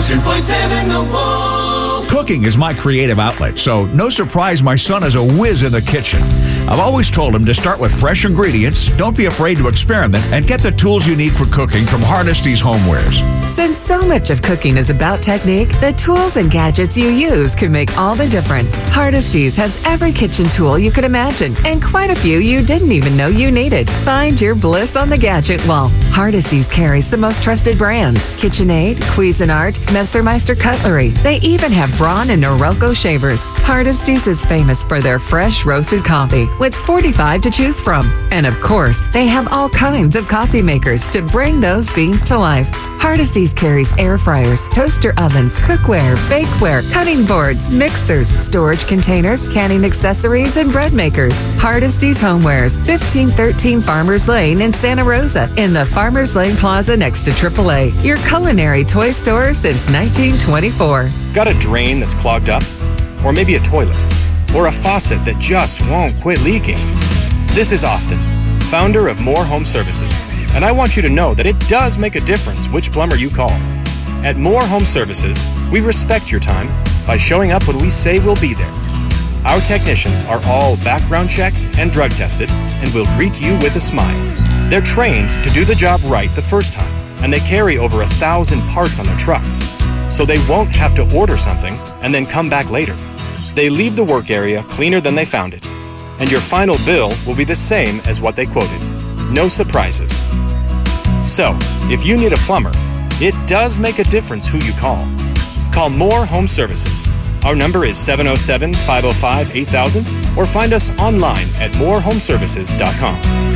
102.7 The Wolf. Cooking is my creative outlet, so no surprise my son is a whiz in the kitchen. I've always told him to start with fresh ingredients, don't be afraid to experiment, and get the tools you need for cooking from Hardesty's Homewares. Since so much of cooking is about technique, the tools and gadgets you use can make all the difference. Hardesty's has every kitchen tool you could imagine, and quite a few you didn't even know you needed. Find your bliss on the gadget wall. Hardesty's carries the most trusted brands: KitchenAid, Cuisinart, Messermeister Cutlery. They even have Braun and Norelco shavers. Hardesty's is famous for their fresh roasted coffee with 45 to choose from. And of course, they have all kinds of coffee makers to bring those beans to life. Hardesty's carries air fryers, toaster ovens, cookware, bakeware, cutting boards, mixers, storage containers, canning accessories, and bread makers. Hardesty's Homewares, 1513 Farmers Lane in Santa Rosa, in the Farmers Lane Plaza next to AAA. Your culinary toy store since 1924. Got a drain that's clogged up? Or maybe a toilet? Or a faucet that just won't quit leaking? This is Austin, founder of More Home Services, and I want you to know that it does make a difference which plumber you call. At More Home Services, we respect your time by showing up when we say we'll be there. Our technicians are all background checked and drug tested and will greet you with a smile. They're trained to do the job right the first time, and they carry over 1,000 parts on their trucks, so they won't have to order something and then come back later. They leave the work area cleaner than they found it, and your final bill will be the same as what they quoted. No surprises. So, if you need a plumber, it does make a difference who you call. Call More Home Services. Our number is 707-505-8000, or find us online at morehomeservices.com.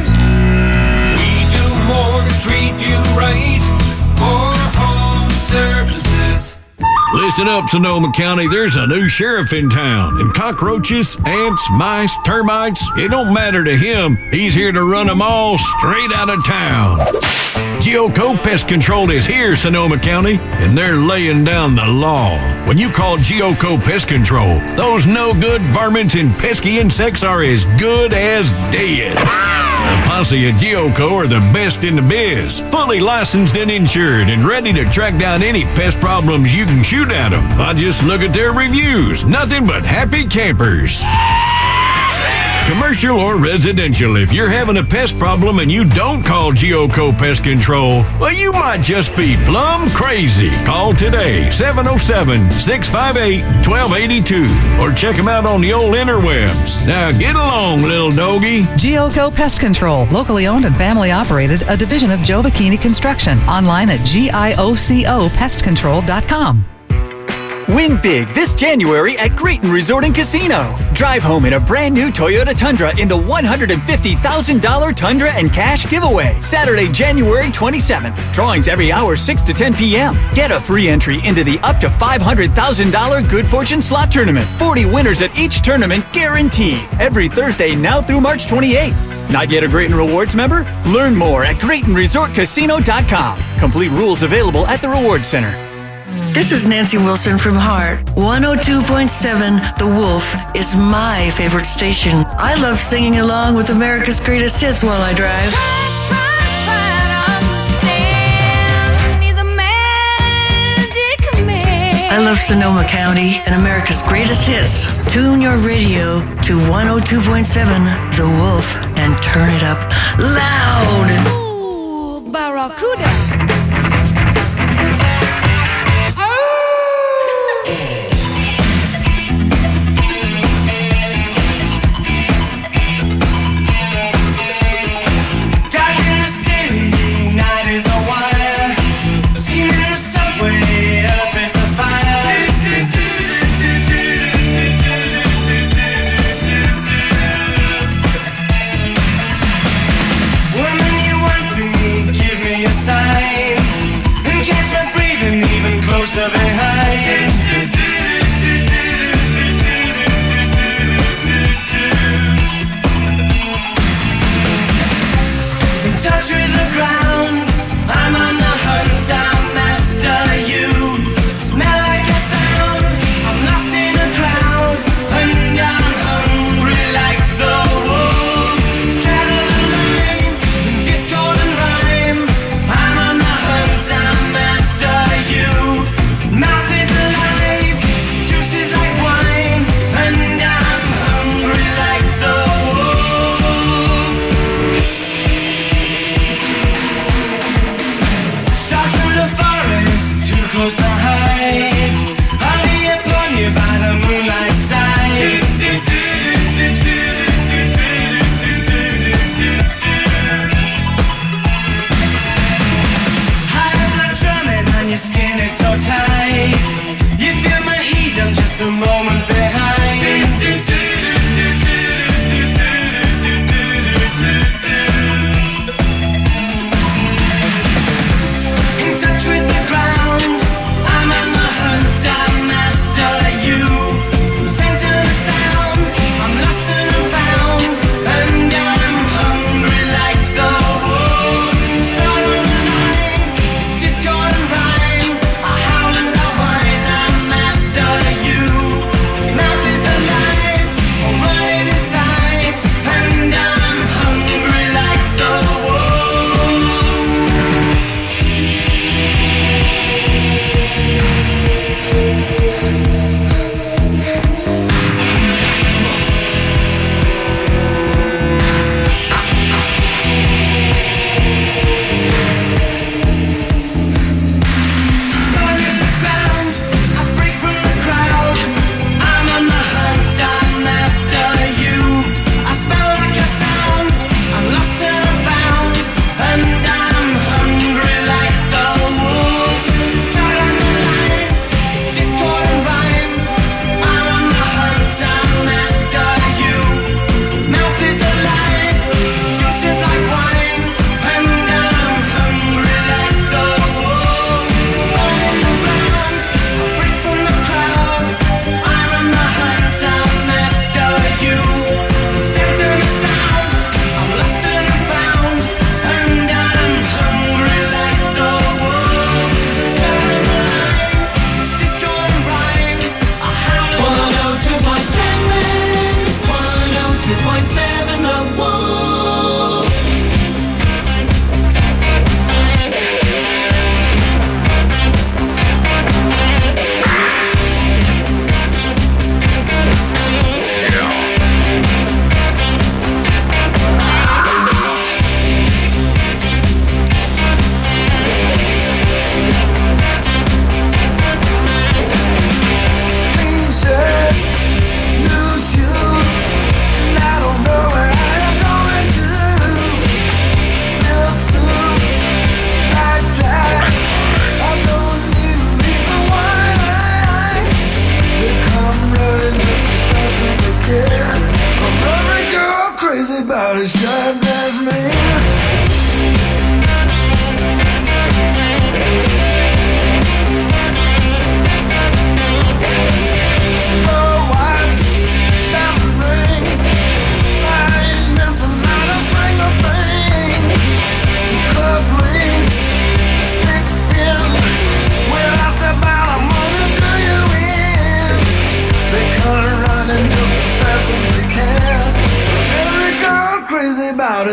We do more to treat you right. More Home Services. Listen up, Sonoma County. There's a new sheriff in town, and cockroaches, ants, mice, termites, it don't matter to him. He's here to run them all straight out of town. GeoCo Pest Control is here, Sonoma County, and they're laying down the law. When you call GeoCo Pest Control, those no-good varmints and pesky insects are as good as dead. The posse at GeoCo are the best in the biz, fully licensed and insured, and ready to track down any pest problems you can shoot at them. I just look at their reviews. Nothing but happy campers. Commercial or residential, if you're having a pest problem and you don't call GeoCo Pest Control, well, you might just be plumb crazy. Call today, 707-658-1282, or check them out on the old interwebs. Now get along, little doggy. GeoCo Pest Control, locally owned and family operated, a division of Joe Bikini Construction. Online at giocopestcontrol.com. Win big this January at Grayton Resort and Casino. Drive home in a brand new Toyota Tundra in the $150,000 Tundra and Cash giveaway. Saturday, January 27th. Drawings every hour 6 to 10 p.m. Get a free entry into the up to $500,000 Good Fortune Slot Tournament. 40 winners at each tournament guaranteed. Every Thursday now through March 28th. Not yet a Grayton Rewards member? Learn more at GraytonResortCasino.com. Complete rules available at the Rewards Center. This is Nancy Wilson from Heart. 102.7 The Wolf is my favorite station. I love singing along with America's greatest hits while I drive. I love Sonoma County and America's greatest hits. Tune your radio to 102.7 The Wolf and turn it up loud. Ooh, Barracuda. Sign.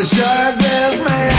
a short-dressed man.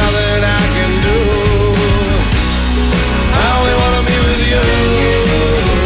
I only wanna be with you.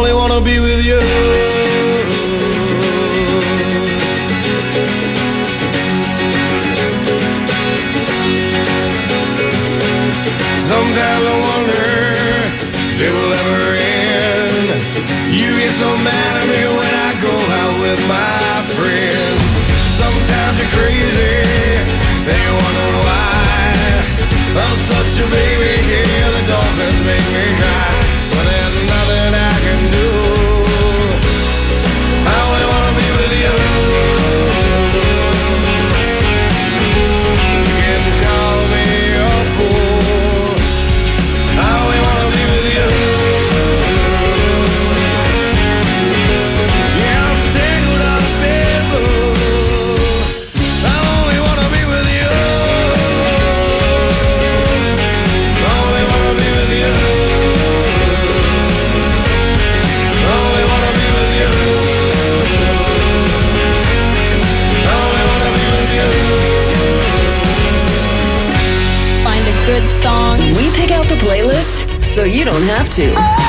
only wanna be with you. Sometimes I wonder if it will ever end. You get so mad at me when I go out with my friends. Sometimes you're crazy, and you wonder why. I'm such a baby, yeah, the dolphins make me cry. But there's nothing I can do. I only wanna be with you. You can call me a fool. I only wanna be with you. Yeah, I'm tangled up in blue. I only wanna be with you. I only wanna be with you. I only wanna be with you. I only wanna be with you. Find a good song. We pick out the playlist so you don't have to.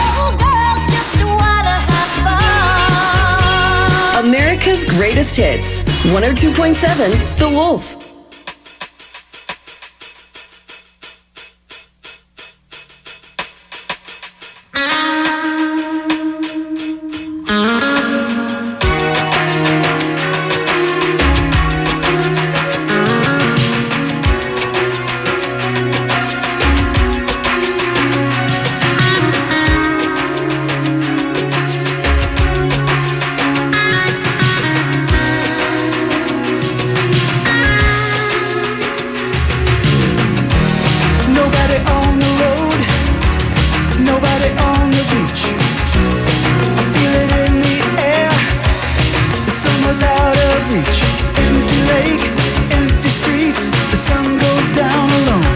America's Greatest Hits. 102.7 The Wolf. Nobody on the road, nobody on the beach. I feel it in the air, the summer's out of reach. Empty lake, empty streets, the sun goes down alone.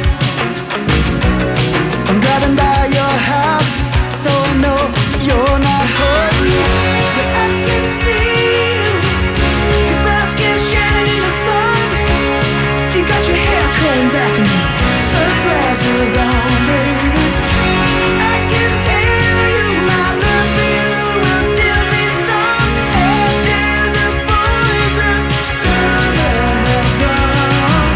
I'm driving by your house, though I know you're not home. But I can see you, your brown skin shining in the sun. You got your hair combed back now. Sunglasses on, baby. I can tell you my love for you will still be strong after the boys of summer have gone.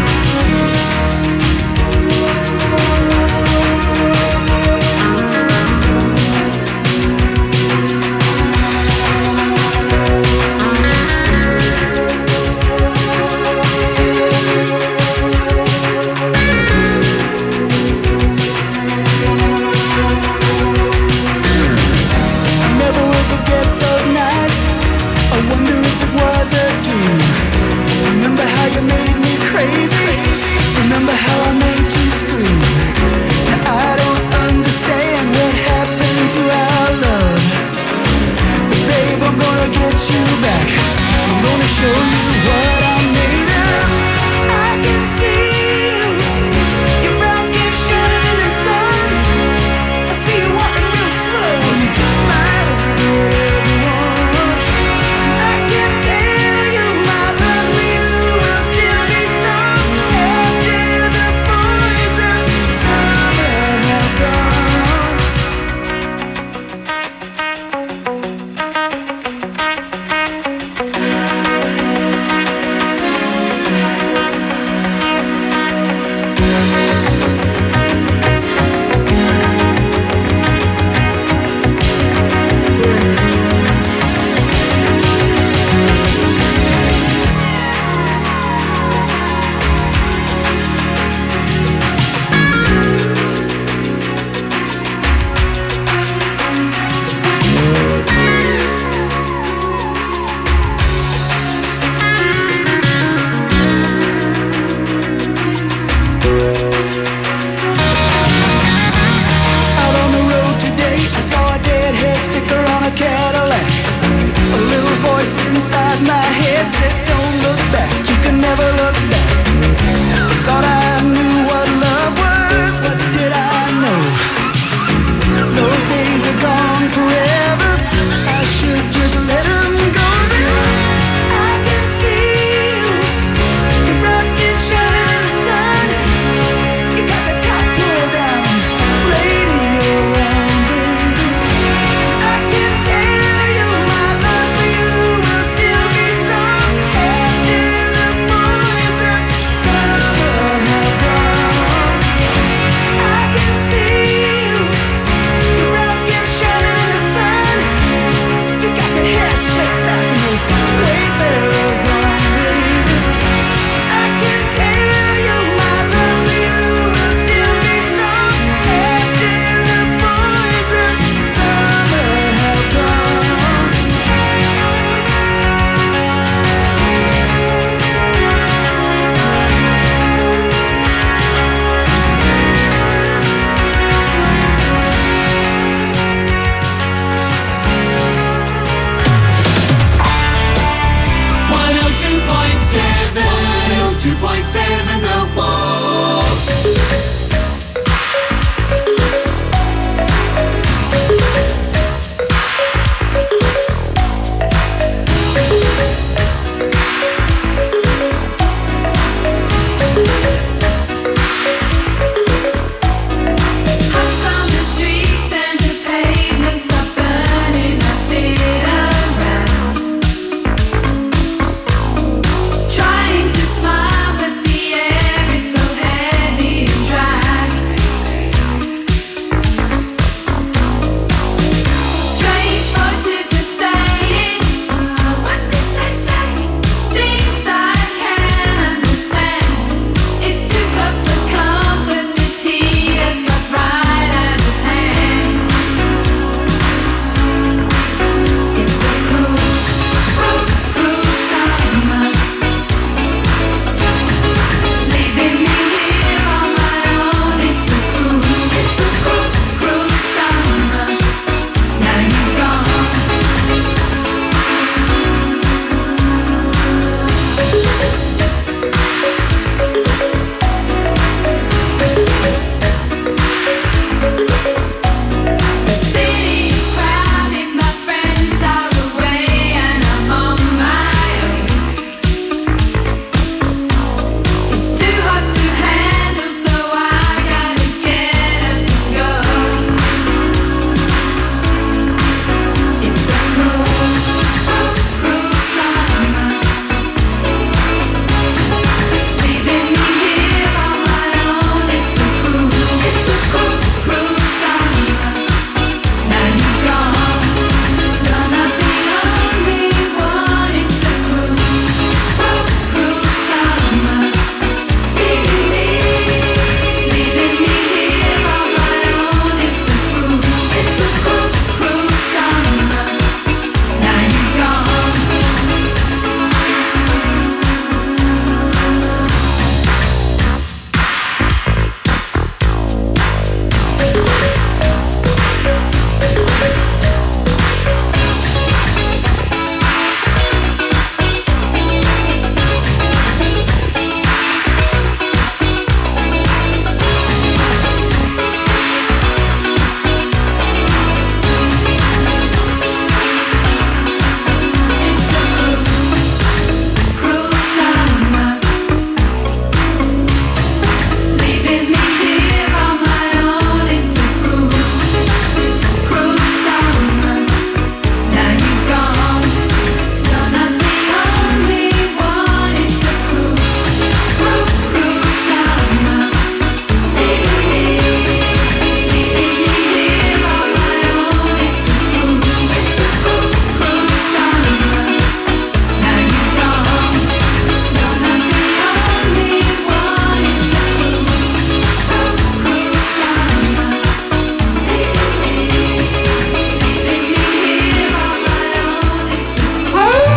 I never will forget those nights. I wonder if it was a dream. Remember how you made me crazy? Remember how I made you scream? Now I don't understand what happened to our love. But babe, I'm gonna get you back. I'm gonna show you what I'm made of. I can see you, your brown skin shining in the sun. I see you walking real slow and smiling at everyone. I can tell you my love for you will still be strong after the boys of summer have gone.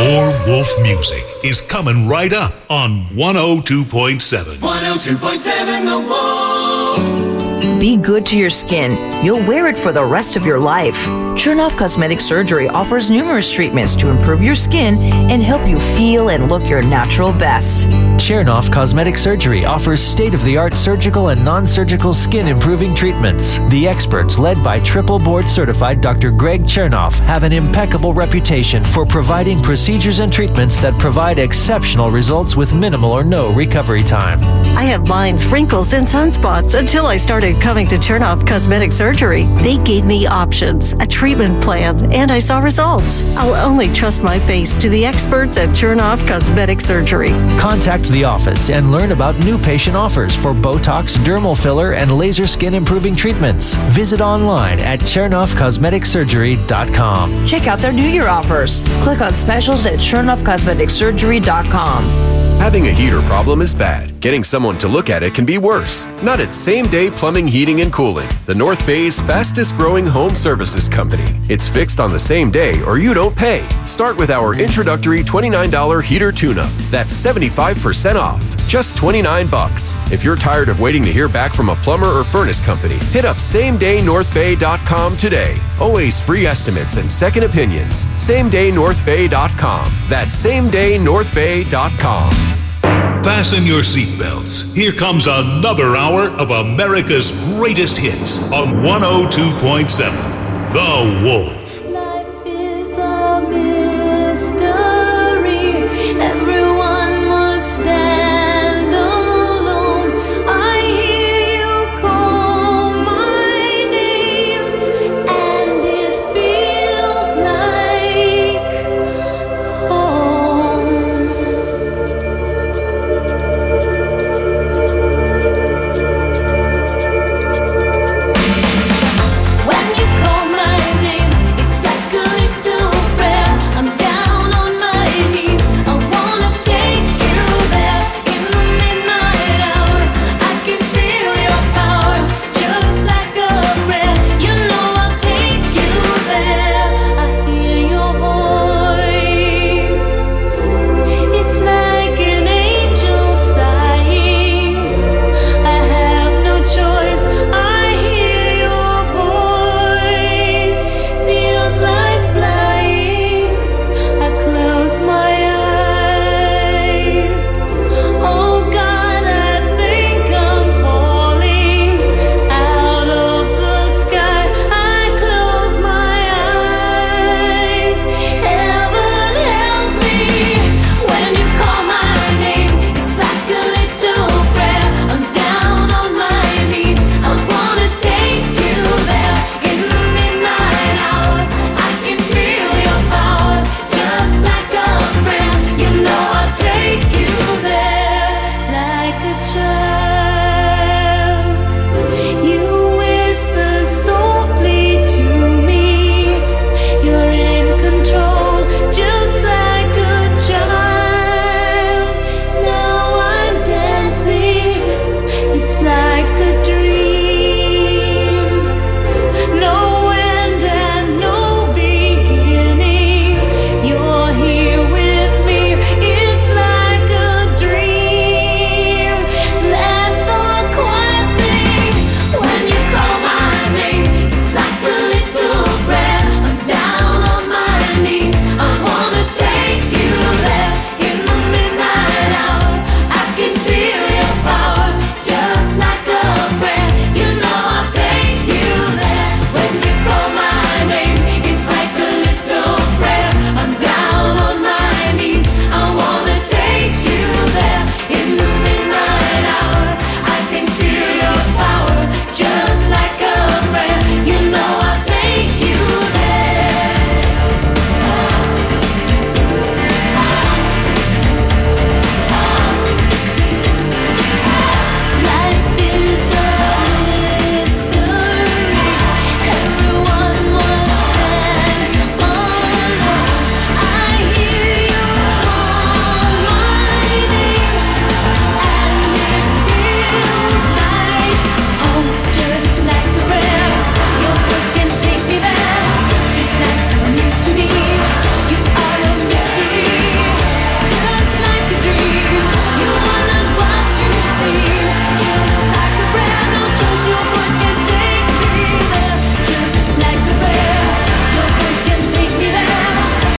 More Wolf music is coming right up on 102.7. 102.7 The Wolf. Be good to your skin. You'll wear it for the rest of your life. Chernoff Cosmetic Surgery offers numerous treatments to improve your skin and help you feel and look your natural best. Chernoff Cosmetic Surgery offers state-of-the-art surgical and non-surgical skin improving treatments. The experts, led by triple board certified Dr. Greg Chernoff, have an impeccable reputation for providing procedures and treatments that provide exceptional results with minimal or no recovery time. I had lines, wrinkles, and sunspots until I started coming to Chernoff Cosmetic Surgery. They gave me options, a treatment plan, and I saw results. I'll only trust my face to the experts at Chernoff Cosmetic Surgery. Contact the office and learn about new patient offers for Botox, dermal filler, and laser skin improving treatments. Visit online at ChernoffCosmeticSurgery.com. Check out their New Year offers. Click on specials at ChernoffCosmeticSurgery.com. Having a heater problem is bad. Getting someone to look at it can be worse. Not at Same Day Plumbing, Heating, and Cooling, the North Bay's fastest growing home services company. It's fixed on the same day or you don't pay. Start with our introductory $29 heater tune-up. That's 75% off. Just $29. If you're tired of waiting to hear back from a plumber or furnace company, hit up SameDayNorthBay.com today. Always free estimates and second opinions. SameDayNorthBay.com. That's SameDayNorthBay.com. Fasten your seatbelts. Here comes another hour of America's greatest hits on 102.7 The Wolf.